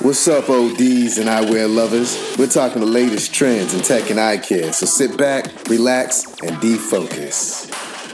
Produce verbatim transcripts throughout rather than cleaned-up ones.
What's up, O Ds and eyewear lovers? We're talking the latest trends in tech and eye care, so sit back, relax, and defocus.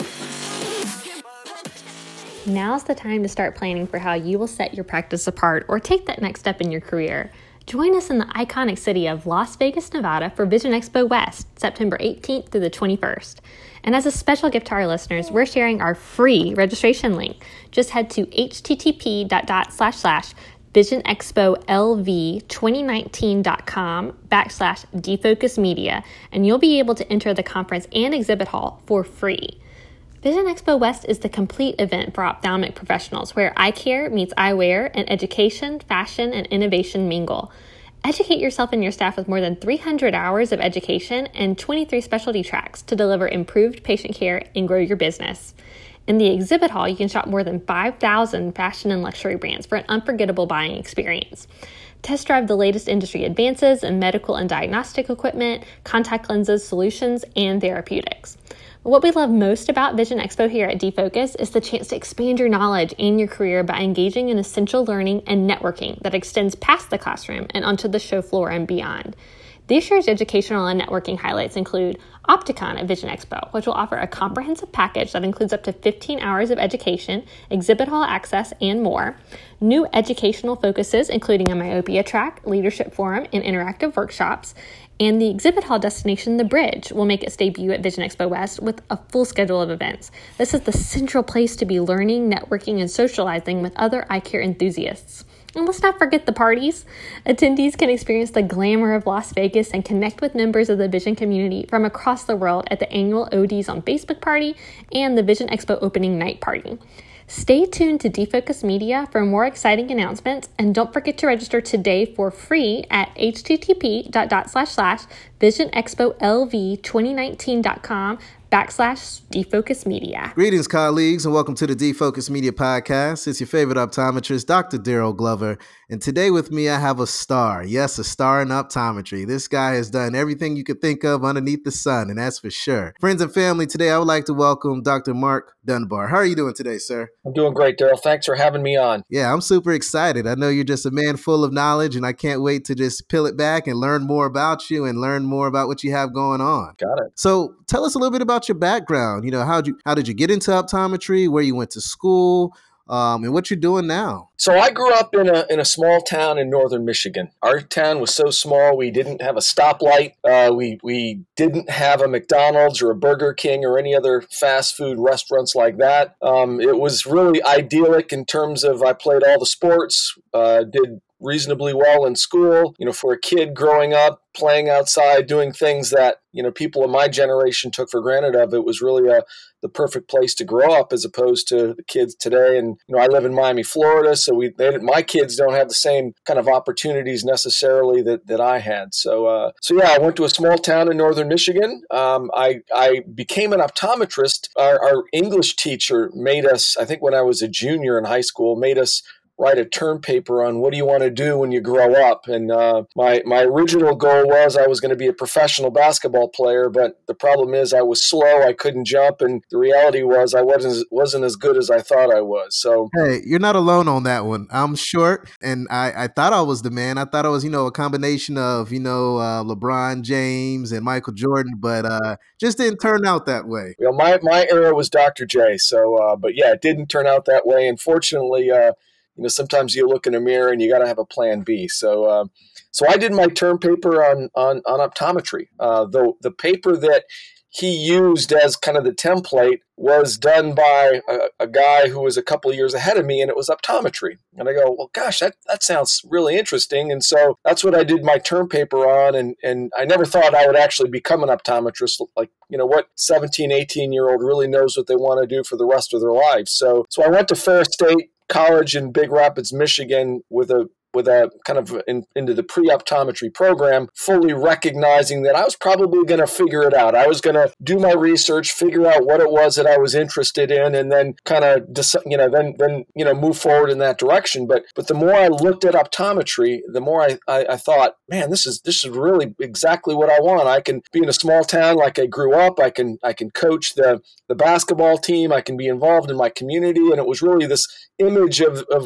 Now's the time to start planning for how you will set your practice apart or take that next step in your career. Join us in the iconic city of Las Vegas, Nevada for Vision Expo West, September eighteenth through the twenty-first. And as a special gift to our listeners, we're sharing our free registration link. Just head to http dot dot slash slash vision expo l v twenty nineteen dot com backslash defocus media, and you'll be able to enter the conference and exhibit hall for free. Vision Expo West is the complete event for ophthalmic professionals where eye care meets eyewear and education, fashion, and innovation mingle. Educate yourself and your staff with more than three hundred hours of education and twenty-three specialty tracks to deliver improved patient care and grow your business. In the exhibit hall, you can shop more than five thousand fashion and luxury brands for an unforgettable buying experience. Test drive the latest industry advances in medical and diagnostic equipment, contact lenses, solutions, and therapeutics. What we love most about Vision Expo here at Defocus is the chance to expand your knowledge and your career by engaging in essential learning and networking that extends past the classroom and onto the show floor and beyond. This year's educational and networking highlights include Opticon at Vision Expo, which will offer a comprehensive package that includes up to fifteen hours of education, exhibit hall access, and more. New educational focuses, including a myopia track, leadership forum, and interactive workshops. And the exhibit hall destination, The Bridge, will make its debut at Vision Expo West with a full schedule of events. This is the central place to be learning, networking, and socializing with other eye care enthusiasts. And let's not forget the parties. Attendees can experience the glamour of Las Vegas and connect with members of the Vision community from across the world at the annual O Ds on Facebook party and the Vision Expo opening night party. Stay tuned to Defocus Media for more exciting announcements, and don't forget to register today for free at http dot dot slash slash vision expo l v twenty nineteen dot com backslash defocus media. Greetings, colleagues, and welcome to the Defocus Media Podcast. It's your favorite optometrist, Doctor Daryl Glover, and today with me I have a star. Yes, a star in optometry. This guy has done everything you could think of underneath the sun, and that's for sure. Friends and family, today I would like to welcome Doctor Mark Dunbar. How are you doing today, sir? I'm doing great, Daryl. Thanks for having me on. Yeah, I'm super excited. I know you're just a man full of knowledge, and I can't wait to just peel it back and learn more about you and learn more about what you have going on. Got it. So tell us a little bit about your background. You know, how did you how did you get into optometry, where you went to school, um, and what you're doing now? So I grew up in a in a small town in northern Michigan. Our town was so small we didn't have a stoplight. Uh, we we didn't have a McDonald's or a Burger King or any other fast food restaurants like that. Um, it was really idyllic in terms of I played all the sports, uh, did reasonably well in school. You know, for a kid growing up, playing outside, doing things that, you know, people of my generation took for granted of, it was really a, the perfect place to grow up as opposed to the kids today. And, you know, I live in Miami, Florida, so we they, my kids don't have the same kind of opportunities necessarily that, that I had. So, uh, so yeah, I went to a small town in northern Michigan. Um, I, I became an optometrist. Our, our English teacher made us, I think when I was a junior in high school, made us write a term paper on what do you want to do when you grow up. And uh, my my original goal was I was going to be a professional basketball player, but the problem is I was slow, I couldn't jump, and the reality was I wasn't wasn't as good as I thought I was. So hey, you're not alone on that one. I'm short, and I, I thought I was the man. I thought I was, you know, a combination of, you know, uh, LeBron James and Michael Jordan, but uh, just didn't turn out that way. You know, my, my era was Doctor J. So, uh, but yeah, it didn't turn out that way. Unfortunately, uh, You know, sometimes you look in a mirror and you got to have a plan B. So, uh, so I did my term paper on on, on optometry. Uh, the the paper that he used as kind of the template was done by a, a guy who was a couple of years ahead of me, and it was optometry. And I go, well, gosh, that, that sounds really interesting. And so that's what I did my term paper on. And, and I never thought I would actually become an optometrist. Like, you know, what seventeen, eighteen year old really knows what they want to do for the rest of their lives. So, so I went to Fair State College in Big Rapids, Michigan, with a with a kind of in, into the pre-optometry program, fully recognizing that I was probably going to figure it out. I was going to do my research, figure out what it was that I was interested in, and then kind of, you know, then then you know, move forward in that direction. But but the more I looked at optometry, the more I, I, I thought, man, this is this is really exactly what I want. I can be in a small town like I grew up. I can I can coach the the basketball team. I can be involved in my community, and it was really this image of of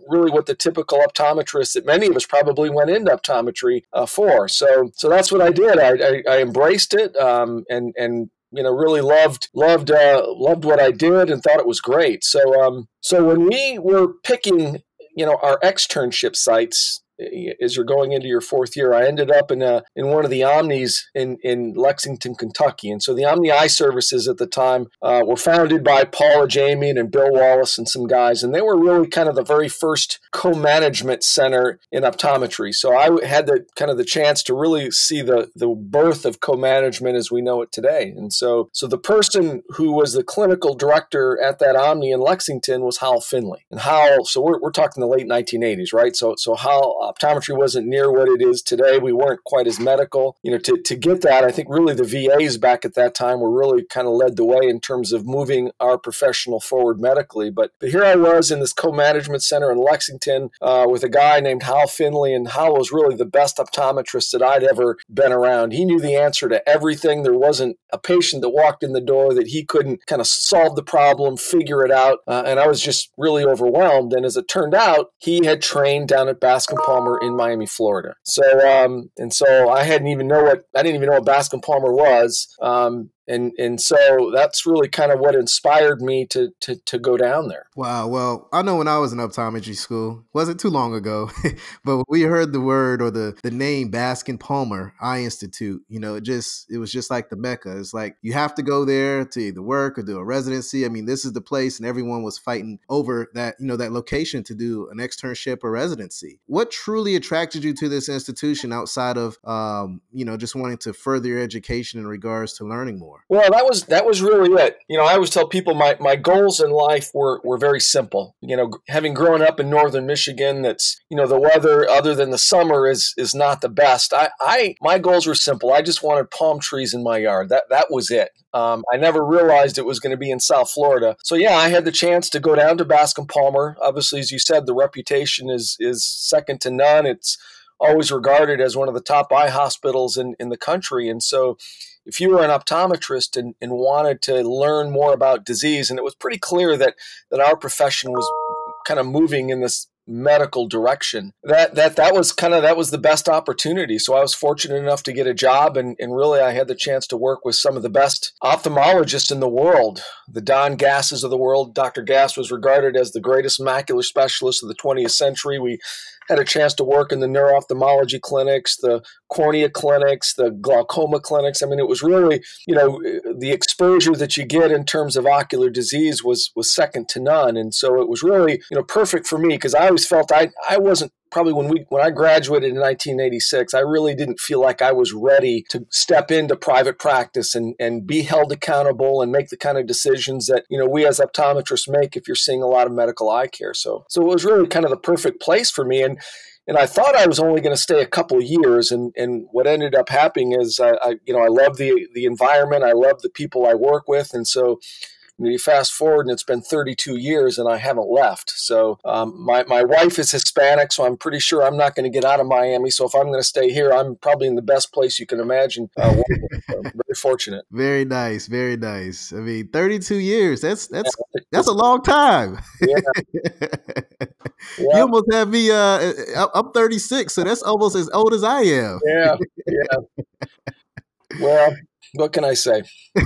really what the typical optometrist that many of us probably went into optometry uh, for. So, so that's what I did. I, I, I embraced it, um, and and you know, really loved loved uh, loved what I did and thought it was great. So, um, so when we were picking, you know, our externship sites, as you're going into your fourth year, I ended up in a in one of the Omnis in, in Lexington, Kentucky. And so the Omni Eye Services at the time uh, were founded by Paula Jamian and Bill Wallace and some guys. And they were really kind of the very first co-management center in optometry. So I had the kind of the chance to really see the, the birth of co-management as we know it today. And so so the person who was the clinical director at that Omni in Lexington was Hal Finley. And Hal, so we're, we're talking the late nineteen eighties, right? So, so Hal, optometry wasn't near what it is today. We weren't quite as medical. You know, to, to get that, I think really the V As back at that time were really kind of led the way in terms of moving our professional forward medically. But, but here I was in this co-management center in Lexington uh, with a guy named Hal Finley, and Hal was really the best optometrist that I'd ever been around. He knew the answer to everything. There wasn't a patient that walked in the door that he couldn't kind of solve the problem, figure it out. Uh, and I was just really overwhelmed. And as it turned out, he had trained down at Bascom Palmer in Miami, Florida. So, um, and so I hadn't even know what, I didn't even know what Bascom Palmer was. Um, And and so that's really kind of what inspired me to to to go down there. Wow. Well, I know when I was in optometry school, wasn't too long ago, but when we heard the word or the, the name Bascom Palmer Eye Institute, you know, it just, it was just like the Mecca. It's like, you have to go there to either work or do a residency. I mean, this is the place, and everyone was fighting over that, you know, that location to do an externship or residency. What truly attracted you to this institution outside of, um, you know, just wanting to further your education in regards to learning more? Well, that was that was really it. You know, I always tell people my, my goals in life were, were very simple. You know, having grown up in northern Michigan, that's, you know, the weather other than the summer is is not the best. I, I my goals were simple. I just wanted palm trees in my yard. That that was it. Um, I never realized it was going to be in South Florida. So yeah, I had the chance to go down to Bascom Palmer. Obviously, as you said, the reputation is is second to none. It's always regarded as one of the top eye hospitals in, in the country. And so if you were an optometrist and, and wanted to learn more about disease, and it was pretty clear that, that our profession was kind of moving in this medical direction, that that that was kind of that was the best opportunity. So I was fortunate enough to get a job, and, and really I had the chance to work with some of the best ophthalmologists in the world. The Don Gasses of the world. Doctor Gass was regarded as the greatest macular specialist of the twentieth century. We had a chance to work in the neuro-ophthalmology clinics, the cornea clinics, the glaucoma clinics. I mean, it was really, you know, the exposure that you get in terms of ocular disease was was second to none. And so it was really, you know, perfect for me, because I always felt I I wasn't probably when we when I graduated in nineteen eighty-six, I really didn't feel like I was ready to step into private practice and, and be held accountable and make the kind of decisions that, you know, we as optometrists make if you're seeing a lot of medical eye care. So so it was really kind of the perfect place for me. And And I thought I was only going to stay a couple of years, and, and what ended up happening is I, I you know I love the the environment, I love the people I work with, and so you know, you fast forward and it's been thirty-two years and I haven't left. So um, my my wife is Hispanic, so I'm pretty sure I'm not going to get out of Miami. So if I'm going to stay here, I'm probably in the best place you can imagine. Uh, so very fortunate. Very nice, very nice. I mean, thirty-two years. That's that's yeah, that's a long time. Yeah. Yeah. You almost have me. Uh, I'm thirty-six, so that's almost as old as I am. Yeah, yeah. Well, what can I say?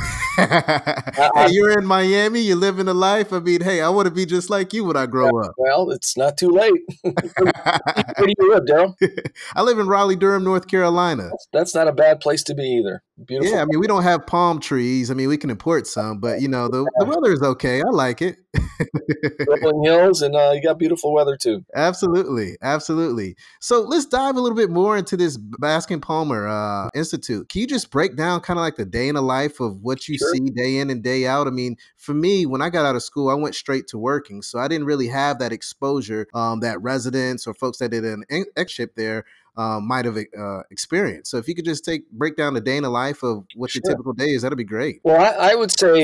I, hey, you're in Miami. You're living a life. I mean, hey, I want to be just like you when I grow yeah, up. Well, it's not too late. Where do you live, Daryl? I live in Raleigh, Durham, North Carolina. That's, that's not a bad place to be either. Beautiful. Yeah, I mean, we don't have palm trees. I mean, we can import some, but you know, the, the weather is okay. I like it. Rolling hills, and uh, you got beautiful weather too. Absolutely, absolutely. So let's dive a little bit more into this Bascom Palmer uh, Institute. Can you just break down kind of like the day in the life of what you Sure. see day in and day out? I mean, for me, when I got out of school, I went straight to working, so I didn't really have that exposure um, that residents or folks that did an externship there Um, might have uh, experienced. So if you could just take break down the day in the life of what Sure. your typical day is, that'd be great. Well, I, I would say,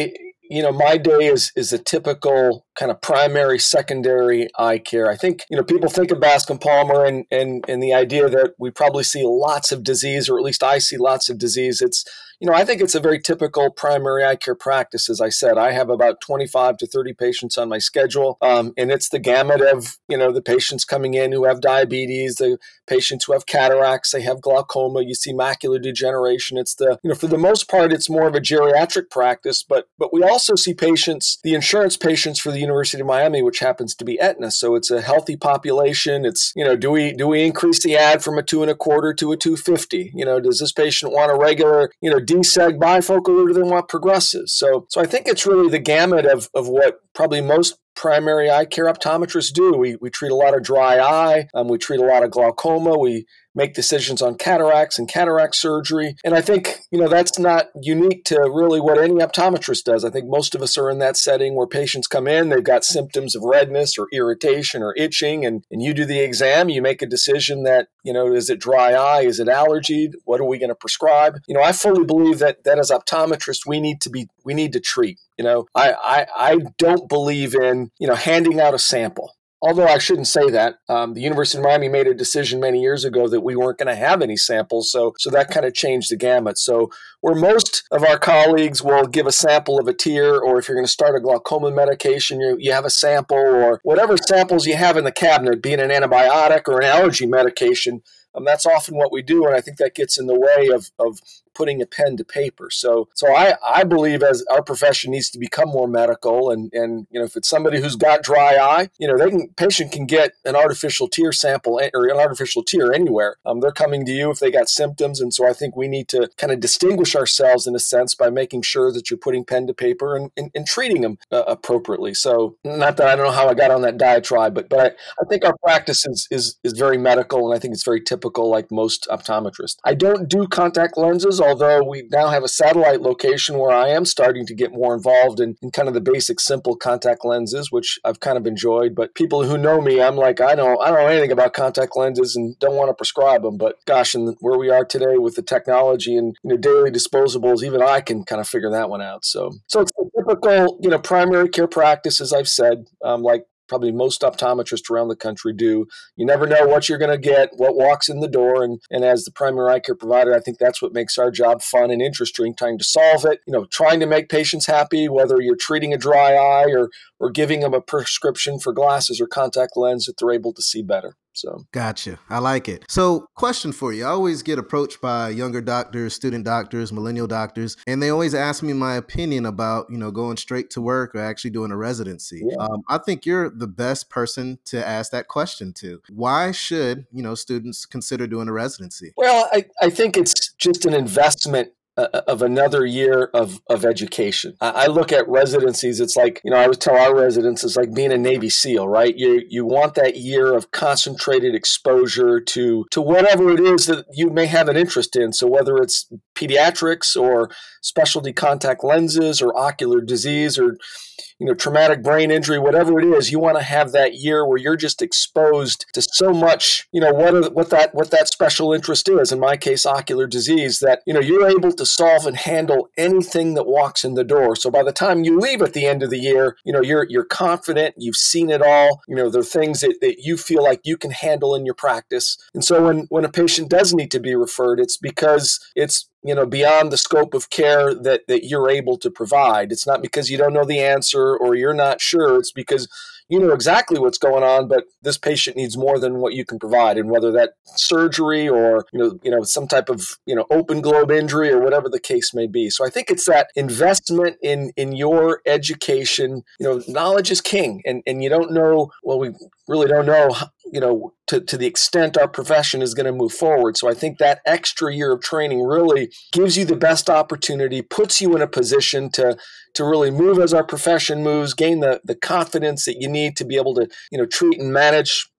you know, my day is is a typical kind of primary, secondary eye care. I think, you know, people think of Bascom Palmer and, and, and the idea that we probably see lots of disease, or at least I see lots of disease. It's, you know, I think it's a very typical primary eye care practice. As I said, I have about twenty-five to thirty patients on my schedule. Um, and it's the gamut of, you know, the patients coming in who have diabetes, the patients who have cataracts, they have glaucoma, you see macular degeneration. It's the, you know, for the most part, it's more of a geriatric practice, but, but we also see patients, the insurance patients for the University of Miami, which happens to be Aetna. So it's a healthy population. It's, you know, do we, do we increase the ad from a two and a quarter to a two fifty? You know, does this patient want a regular, you know, D SEG bifocal, or do they want progressives? So, so I think it's really the gamut of, of what probably most primary eye care optometrists do. We we treat a lot of dry eye. Um, we treat a lot of glaucoma. We make decisions on cataracts and cataract surgery. And I think, you know, that's not unique to really what any optometrist does. I think most of us are in that setting where patients come in, they've got symptoms of redness or irritation or itching, and, and you do the exam, you make a decision that, you know, is it dry eye? Is it allergy? What are we going to prescribe? You know, I fully believe that that as optometrists, we need to be, we need to treat. You know, I, I, I don't believe in, you know, handing out a sample. Although I shouldn't say that. Um, the University of Miami made a decision many years ago that we weren't going to have any samples. So so that kind of changed the gamut. So where most of our colleagues will give a sample of a tear, or if you're going to start a glaucoma medication, you, you have a sample, or whatever samples you have in the cabinet, being an antibiotic or an allergy medication, um, that's often what we do. And I think that gets in the way of, of putting a pen to paper. So so I, I believe as our profession needs to become more medical, and, and you know, if it's somebody who's got dry eye, you know, they can patient can get an artificial tear sample or an artificial tear anywhere. Um, they're coming to you if they got symptoms. And so I think we need to kind of distinguish ourselves in a sense by making sure that you're putting pen to paper and, and, and treating them uh, appropriately. So not that I don't know how I got on that diatribe, but but I, I think our practice is, is is very medical, and I think it's very typical like most optometrists. I don't do contact lenses, although we now have a satellite location where I am starting to get more involved in, in kind of the basic simple contact lenses, which I've kind of enjoyed. But people who know me, I'm like, I don't, I don't know anything about contact lenses and don't want to prescribe them. But gosh, and where we are today with the technology and, you know, daily disposables, even I can kind of figure that one out. So, so it's a typical, you know, primary care practice, as I've said, um, like probably most optometrists around the country do. You never know what you're going to get, what walks in the door. And, and as the primary eye care provider, I think that's what makes our job fun and interesting, trying to solve it, you know, trying to make patients happy, whether you're treating a dry eye or, or giving them a prescription for glasses or contact lens that they're able to see better. So gotcha. I like it. So question for you. I always get approached by younger doctors, student doctors, millennial doctors, and they always ask me my opinion about, you know, going straight to work or actually doing a residency. Yeah. Um, I think you're the best person to ask that question to. Why should, you know, students consider doing a residency? Well, I, I think it's just an investment of another year of, of education. I look at residencies, it's like, you know, I would tell our residents, it's like being a Navy SEAL, right? You you want that year of concentrated exposure to, to whatever it is that you may have an interest in. So whether it's pediatrics or specialty contact lenses or ocular disease or, you know, traumatic brain injury, whatever it is, you want to have that year where you're just exposed to so much, you know, what are, what that what that special interest is. In my case, ocular disease, that, you know, you're able to solve and handle anything that walks in the door. So by the time you leave at the end of the year, you know, you're you're confident, you've seen it all. You know, there are things that, that you feel like you can handle in your practice. And so when when a patient does need to be referred, it's because it's, you know, beyond the scope of care that, that you're able to provide. It's not because you don't know the answer or you're not sure. It's because you know exactly what's going on, but this patient needs more than what you can provide. And whether that surgery or, you know, you know, some type of, you know, open globe injury or whatever the case may be. So I think it's that investment in, in your education. You know, knowledge is king, and, and you don't know, well, we really don't know, you know, to, to the extent our profession is going to move forward. So I think that extra year of training really gives you the best opportunity, puts you in a position to to really move as our profession moves, gain the, the confidence that you need to be able to, you know, treat and manage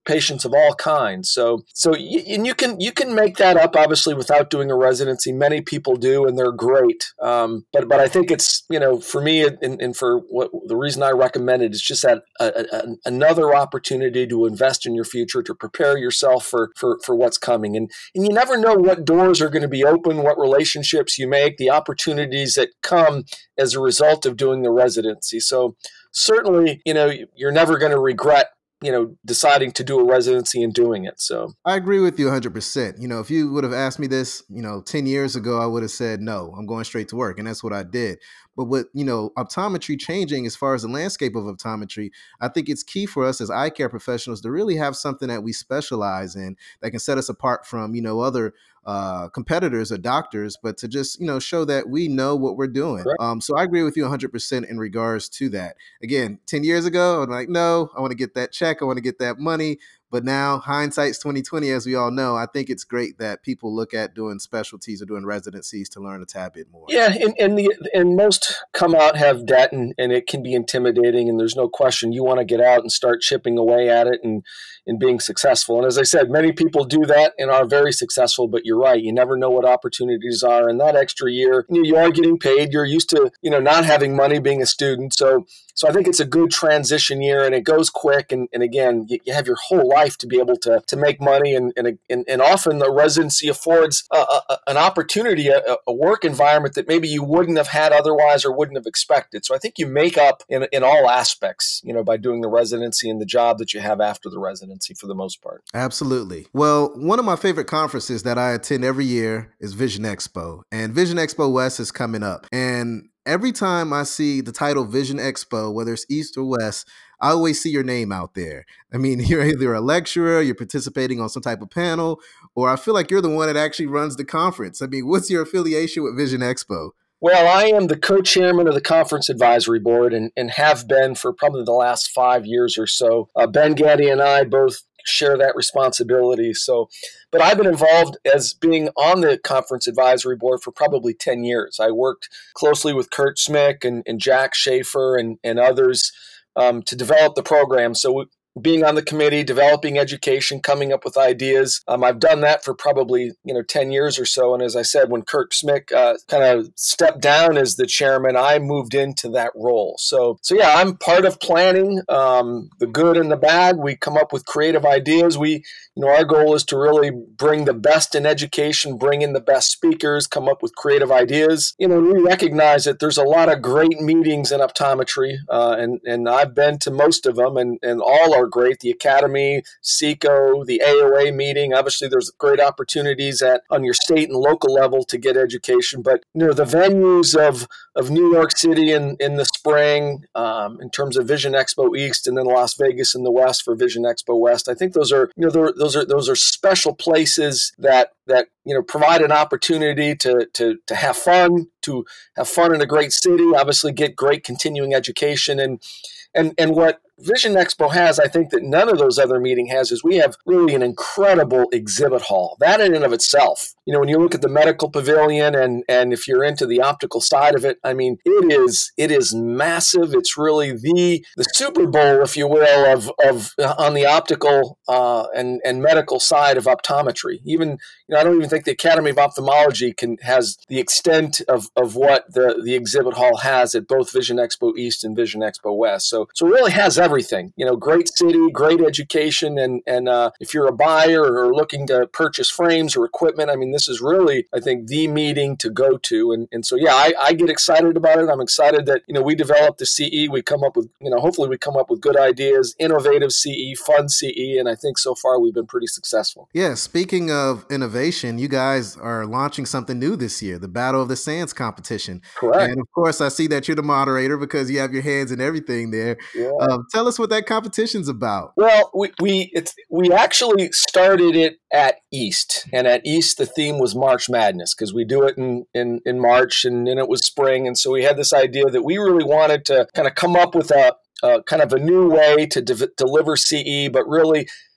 patients of all kinds. So, so y- and you can you can make that up obviously without doing a residency. Many people do, and they're great. Um, but but I think it's, you know, for me and, and for what the reason I recommend it is just that a, a, another opportunity to invest in your future, to prepare yourself for for for what's coming. And and you never know what doors are going to be open, what relationships you make, the opportunities that come as a result of doing the residency. So certainly, you know, you're never going to regret, you know, deciding to do a residency and doing it. So I agree with you one hundred percent. You know, if you would have asked me this, you know, ten years ago, I would have said, no, I'm going straight to work. And that's what I did. But with, you know, optometry changing as far as the landscape of optometry, I think it's key for us as eye care professionals to really have something that we specialize in that can set us apart from, you know, other uh, competitors or doctors, but to just, you know, show that we know what we're doing. Um, so I agree with you one hundred percent in regards to that. Again, ten years ago, I'm like, no, I want to get that check. I want to get that money. But now hindsight's twenty twenty, as we all know. I think it's great that people look at doing specialties or doing residencies to learn a tad bit more. Yeah, and and, the, and most come out have debt, and, and it can be intimidating, and there's no question you want to get out and start chipping away at it and, and being successful. And as I said, many people do that and are very successful, but you're right. You never know what opportunities are. And that extra year, you, know, you are getting paid. You're used to, you know, not having money being a student. So So I think it's a good transition year, and it goes quick. And, and again, you, you have your whole life to be able to to make money. And and, and often the residency affords a, a, an opportunity, a, a work environment that maybe you wouldn't have had otherwise or wouldn't have expected. So I think you make up in, in all aspects, you know, by doing the residency and the job that you have after the residency for the most part. Absolutely. Well, one of my favorite conferences that I attend every year is Vision Expo, and Vision Expo West is coming up. And every time I see the title Vision Expo, whether it's East or West, I always see your name out there. I mean, you're either a lecturer, you're participating on some type of panel, or I feel like you're the one that actually runs the conference. I mean, what's your affiliation with Vision Expo? Well, I am the co-chairman of the Conference Advisory Board and, and have been for probably the last five years or so. Uh, Ben Gaddy and I both share that responsibility. So, but I've been involved as being on the Conference Advisory Board for probably ten years. I worked closely with Kurt Smick and, and Jack Schaefer and, and others um, to develop the program. So we, being on the committee, developing education, coming up with ideas. Um, I've done that for probably, you know, ten years or so. And as I said, when Kurt Smick uh, kind of stepped down as the chairman, I moved into that role. So, so yeah, I'm part of planning um, the good and the bad. We come up with creative ideas. We, you know, our goal is to really bring the best in education, bring in the best speakers, come up with creative ideas. You know, we recognize that there's a lot of great meetings in optometry, uh, and, and I've been to most of them, and, and all are great. The Academy, SECO, the A O A meeting. Obviously, there's great opportunities at on your state and local level to get education. But you know, the venues of of New York City in, in the spring, um, in terms of Vision Expo East, and then Las Vegas in the West for Vision Expo West. I think those are you know those are those are special places that that you know provide an opportunity to to to have fun, to have fun in a great city. Obviously, get great continuing education and and and what Vision Expo has, I think that none of those other meeting has, is we have really an incredible exhibit hall. That in and of itself, you know, when you look at the medical pavilion and and if you're into the optical side of it, I mean, it is it is massive. It's really the the Super Bowl, if you will, of of uh, on the optical uh, and and medical side of optometry. Even you know, I don't even think the Academy of Ophthalmology can has the extent of of what the the exhibit hall has at both Vision Expo East and Vision Expo West. So so it really has everything, you know, great city, great education. And, and uh, if you're a buyer or looking to purchase frames or equipment, I mean, this is really, I think, the meeting to go to. And, and so, yeah, I, I get excited about it. I'm excited that, you know, we developed the C E. We come up with, you know, hopefully we come up with good ideas, innovative C E, fun C E. And I think so far we've been pretty successful. Yeah. Speaking of innovation, you guys are launching something new this year, the Battle of the Sands competition. Correct. And of course, I see that you're the moderator because you have your hands in everything there. Yeah. Um, tell us what that competition's about. Well, we we it's we actually started it at East, and at East the theme was March Madness because we do it in, in in March, and then it was spring, and so we had this idea that we really wanted to kind of come up with a, a kind of a new way to de- deliver C E, but really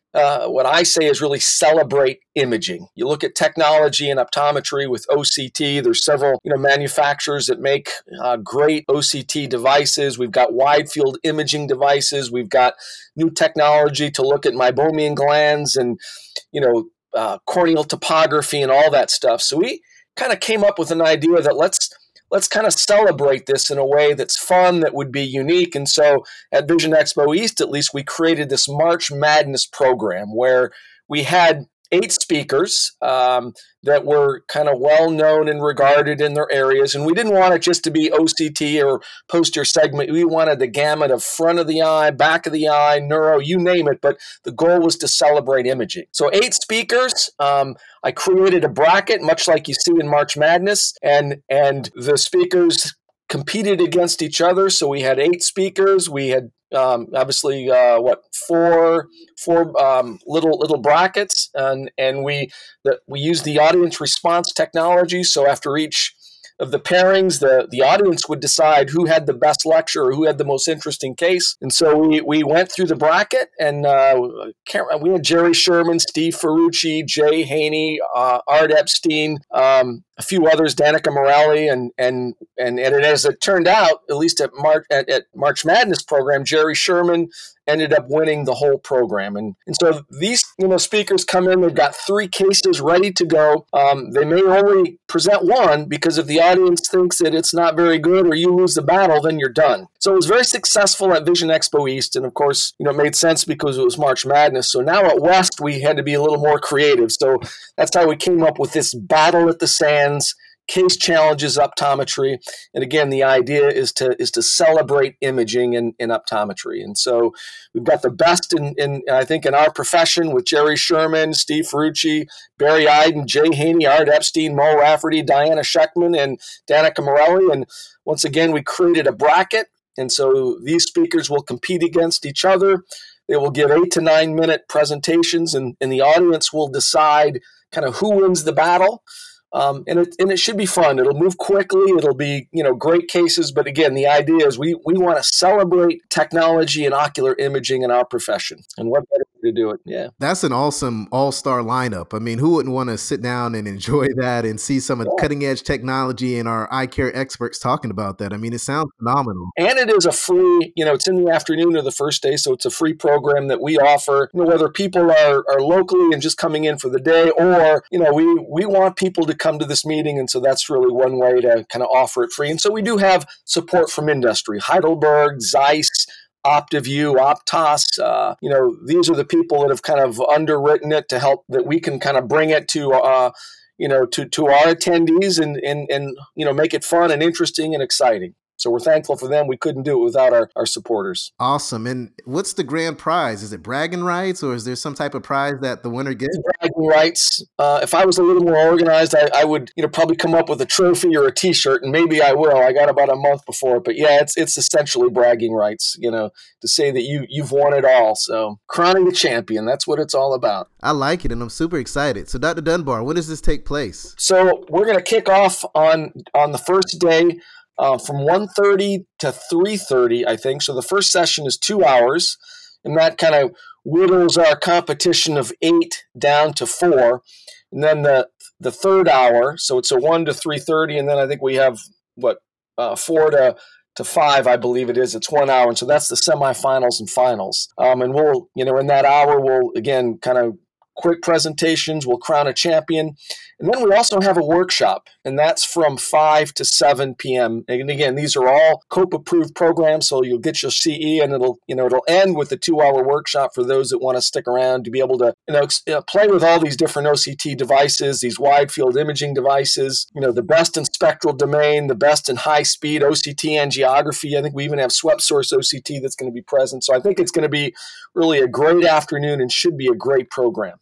uh, what I say is really celebrate imaging. You look at technology and optometry with O C T. There's several you know manufacturers that make uh, great O C T devices. We've got wide field imaging devices. We've got new technology to look at meibomian glands and you know uh, corneal topography and all that stuff. So we kind of came up with an idea that let's let's kind of celebrate this in a way that's fun, that would be unique. And so at Vision Expo East, at least, we created this March Madness program where we had eight speakers um, that were kind of well-known and regarded in their areas. And we didn't want it just to be O C T or posterior segment. We wanted the gamut of front of the eye, back of the eye, neuro, you name it. But the goal was to celebrate imaging. So eight speakers. Um, I created a bracket, much like you see in March Madness, and and the speakers competed against each other. So we had eight speakers. We had um, obviously uh, what four four um, little little brackets, and and we the, we used the audience response technology. So after each of the pairings, the, the audience would decide who had the best lecture or who had the most interesting case. And so we, we went through the bracket, and uh, we had Jerry Sherman, Steve Ferrucci, Jay Haney, uh, Art Epstein, um, a few others, Danica Morelli, and and and and as it turned out, at least at March at, at March Madness program, Jerry Sherman ended up winning the whole program. And and so these you know speakers come in, they've got three cases ready to go. Um, they may only present one because if the audience thinks that it's not very good or you lose the battle, then you're done. So it was very successful at Vision Expo East, and of course, you know, it made sense because it was March Madness. So now at West, we had to be a little more creative. So that's how we came up with this Battle at the Sands, Case Challenges Optometry. And again, the idea is to is to celebrate imaging in, in optometry. And so we've got the best in, in I think in our profession with Jerry Sherman, Steve Ferrucci, Barry Iden, Jay Haney, Art Epstein, Mo Rafferty, Diana Scheckman, and Danica Morelli. And once again, we created a bracket. And so these speakers will compete against each other. They will give eight to nine minute presentations, and, and the audience will decide kind of who wins the battle. Um, and it and it should be fun. It'll move quickly. It'll be, you know, great cases. But again, the idea is we we want to celebrate technology and ocular imaging in our profession. And what better way to do it? Yeah. That's an awesome all-star lineup. I mean, who wouldn't want to sit down and enjoy that and see some of the yeah. cutting edge technology and our eye care experts talking about that? I mean, it sounds phenomenal. And it is a free, you know, it's in the afternoon of the first day. So it's a free program that we offer, you know, whether people are, are locally and just coming in for the day, or, you know, we, we want people to come to this meeting. And so that's really one way to kind of offer it free. And so we do have support from industry, Heidelberg, Zeiss, OptiView, Optos. Uh, you know, these are the people that have kind of underwritten it to help that we can kind of bring it to, uh, you know, to, to our attendees and, and, and, you know, make it fun and interesting and exciting. So we're thankful for them. We couldn't do it without our, our supporters. Awesome. And what's the grand prize? Is it bragging rights, or is there some type of prize that the winner gets? It's bragging rights. Uh, if I was a little more organized, I, I would, you know, probably come up with a trophy or a T-shirt, and maybe I will. I got about a month before it, but yeah, it's it's essentially bragging rights. You know, to say that you you've won it all. So crowning the champion. That's what it's all about. I like it, and I'm super excited. So, Doctor Dunbar, when does this take place? So we're going to kick off on on the first day. Uh, from one thirty to three thirty, I think. So the first session is two hours, and that kind of whittles our competition of eight down to four. And then the the third hour, so it's a one to three thirty, and then I think we have, what, uh, four to to five, I believe it is. It's one hour, and so that's the semifinals and finals. Um, and we'll, you know, in that hour, we'll, again, kind of quick presentations, we'll crown a champion. And then we also have a workshop, and that's from five to seven p.m. And again, these are all COPE approved programs, so you'll get your C E, and it'll, you know, it'll end with a two-hour workshop for those that want to stick around to be able to, you know, play with all these different O C T devices, these wide field imaging devices, you know, the best in spectral domain, the best in high-speed O C T angiography. I think we even have swept source O C T that's going to be present. So I think it's going to be really a great afternoon and should be a great program.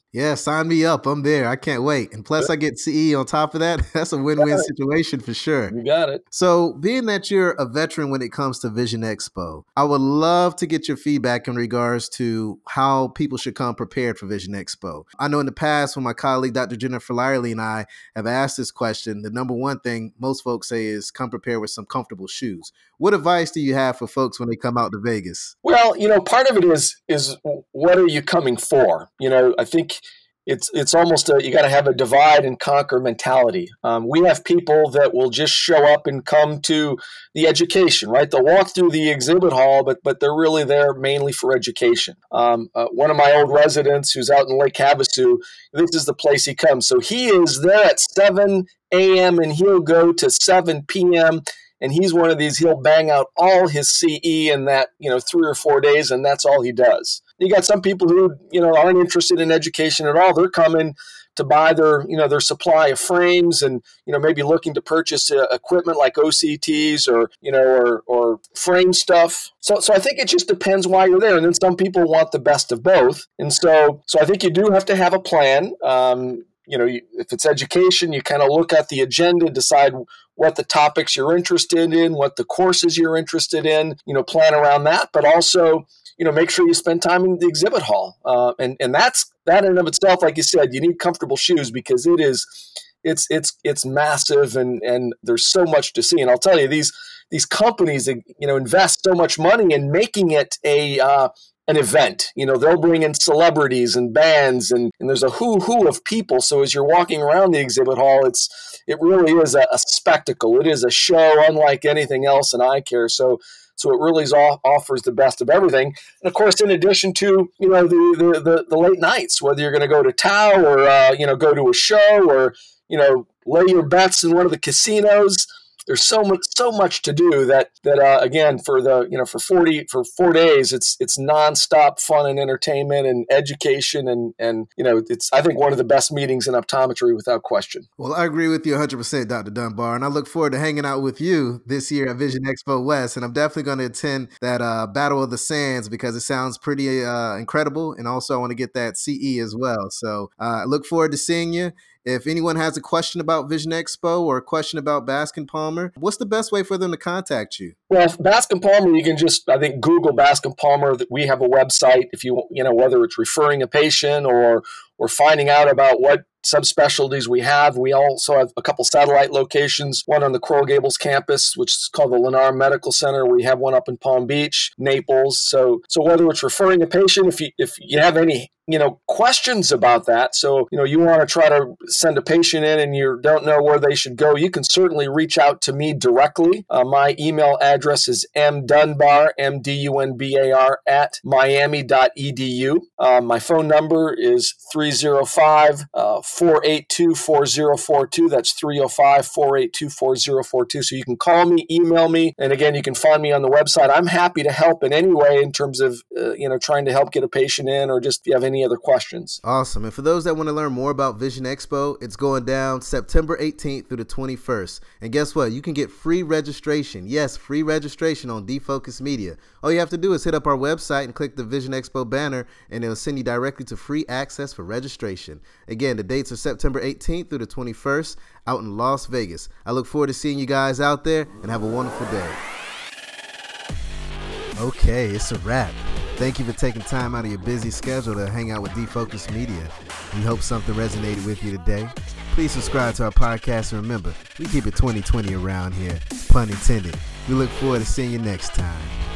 Yeah, sign me up. I'm there. I can't wait. And plus I get C E on top of that. That's a win-win Right. situation for sure. You got it. So being that you're a veteran when it comes to Vision Expo, I would love to get your feedback in regards to how people should come prepared for Vision Expo. I know in the past when my colleague, Doctor Jennifer Lyerly, and I have asked this question, the number one thing most folks say is come prepared with some comfortable shoes. What advice do you have for folks when they come out to Vegas? Well, you know, part of it is is what are you coming for? You know, I think it's it's almost a, you got to have a divide and conquer mentality. Um, we have people that will just show up and come to the education, right? They'll walk through the exhibit hall, but but they're really there mainly for education. Um, uh, one of my old residents who's out in Lake Havasu, this is the place he comes. So he is there at seven a.m. and he'll go to seven p.m. And he's one of these, he'll bang out all his C E in that, you know, three or four days, and that's all he does. You got some people who, you know, aren't interested in education at all. They're coming to buy their, you know, their supply of frames and, you know, maybe looking to purchase uh, equipment like O C Ts or, you know, or, or frame stuff. So, so I think it just depends why you're there. And then some people want the best of both. And so, so I think you do have to have a plan. Um, You know, if it's education, you kind of look at the agenda, decide what the topics you're interested in, what the courses you're interested in, you know, plan around that, but also, you know, make sure you spend time in the exhibit hall. Uh, and, and that's, that in and of itself, like you said, you need comfortable shoes because it is, it's, it's, it's massive and, and there's so much to see. And I'll tell you, these, these companies, you know, invest so much money in making it a, uh, an event. You know, they'll bring in celebrities and bands and, and there's a who who of people. So as you're walking around the exhibit hall, it's it really is a, a spectacle. It is a show unlike anything else in eye care. So so it really is off, offers the best of everything. And of course, in addition to, you know, the the, the, the late nights, whether you're going to go to Tao or, uh, you know, go to a show or, you know, lay your bets in one of the casinos. There's so much, so much to do that that uh, again for the you know for forty for four days it's it's nonstop fun and entertainment and education and and you know it's I think one of the best meetings in optometry without question. Well, I agree with you one hundred percent, Doctor Dunbar, and I look forward to hanging out with you this year at Vision Expo West, and I'm definitely going to attend that uh, Battle of the Sands because it sounds pretty uh, incredible, and also I want to get that C E as well. So uh, I look forward to seeing you. If anyone has a question about Vision Expo or a question about Bascom Palmer, what's the best way for them to contact you? Well, Bascom Palmer, you can just, I think, Google Bascom Palmer. We have a website. If you, you know, whether it's referring a patient or or finding out about what subspecialties we have. We also have a couple satellite locations, one on the Coral Gables campus, which is called the Lennar Medical Center. We have one up in Palm Beach, Naples. So so whether it's referring a patient, if you if you have any you know, questions about that. So, you know, you want to try to send a patient in and you don't know where they should go, you can certainly reach out to me directly. Uh, my email address is mdunbar, M D U N B A R, at miami dot e d u. Uh, my phone number is three oh five, four eight two, four oh four two. That's three oh five, four eight two, four oh four two. So you can call me, email me, and again, you can find me on the website. I'm happy to help in any way in terms of, uh, you know, trying to help get a patient in or just if you have any other questions. Awesome. And for those that want to learn more about Vision Expo, it's going down September eighteenth through the twenty-first. And guess what? You can get free registration. Yes, free registration on D-Focus Media. All you have to do is hit up our website and click the Vision Expo banner, and it'll send you directly to free access for registration. Again, the dates are September eighteenth through the twenty-first out in Las Vegas. I look forward to seeing you guys out there, and have a wonderful day. Okay, it's a wrap. Thank you for taking time out of your busy schedule to hang out with D-Focus Media. We hope something resonated with you today. Please subscribe to our podcast, and remember, we keep it twenty twenty around here. Pun intended. We look forward to seeing you next time.